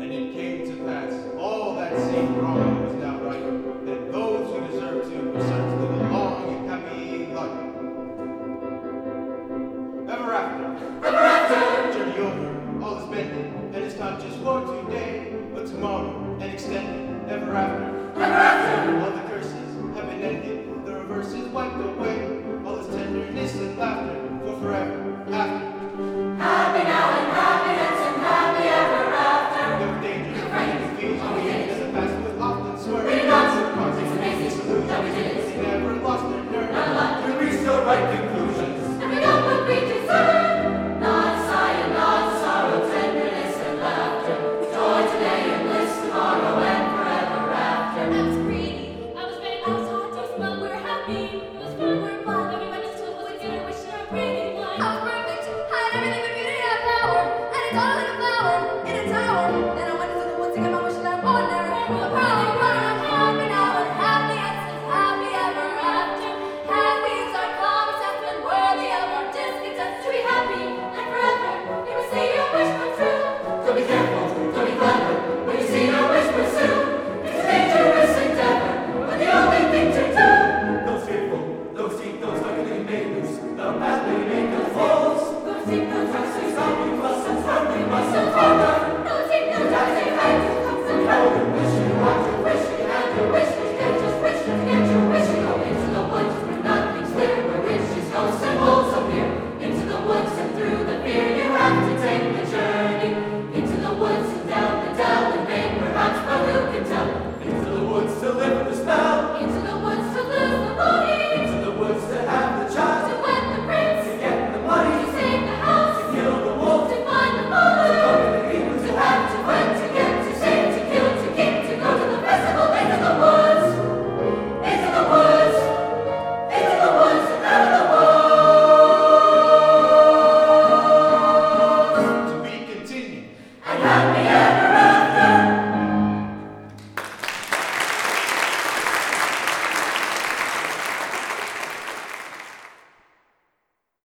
And it came to pass, all that same wrong was now right, and those who deserved to were certain to live a long and happy life. Ever after, journey over, all is mended, and it's not just for today, but tomorrow, and extended. Ever after, all the curses have been ended, the reverse is wiped away.